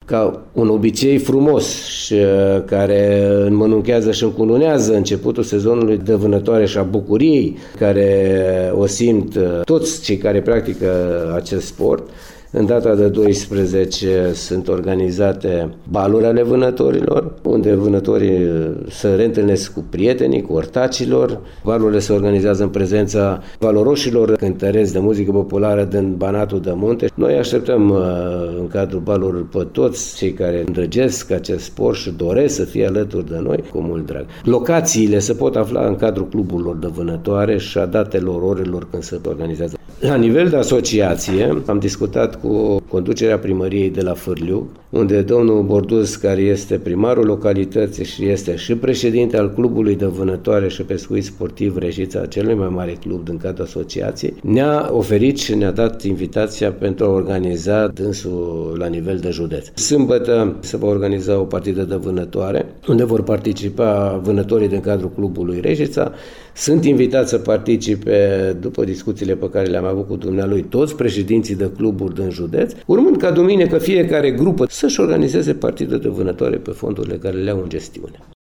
ca un obicei frumos și care înmănunchează și încununează începutul sezonului de vânătoare și a bucuriei care o simt toți cei care practică acest sport. În data de 12 sunt organizate baluri ale vânătorilor, unde vânătorii se reîntâlnesc cu prietenii, cu ortacilor. Balurile se organizează în prezența valoroșilor cântăreți de muzică populară din Banatul de Munte. Noi așteptăm în cadrul balurilor pe toți cei care îndrăgesc acest sport și doresc să fie alături de noi cu mult drag. Locațiile se pot afla în cadrul cluburilor de vânătoare și a datelor, orelor când se organizează. La nivel de asociație am discutat cu conducerea primăriei de la Fârliu, unde domnul Borduz, care este primarul localității și este și președinte al clubului de vânătoare și pescuit sportiv Reșița, celui mai mare club din cadrul asociației, ne-a oferit și ne-a dat invitația pentru a organiza dânsul la nivel de județ. Sâmbătă se va organiza o partidă de vânătoare, unde vor participa vânătorii din cadrul clubului Reșița. Sunt invitați să participe, după discuțiile pe care le-am avut cu dumnealui, toți președinții de cluburi din județ, urmând ca duminică fiecare grupă să-și organizeze partidă de vânătoare pe fondurile care le au în gestiune.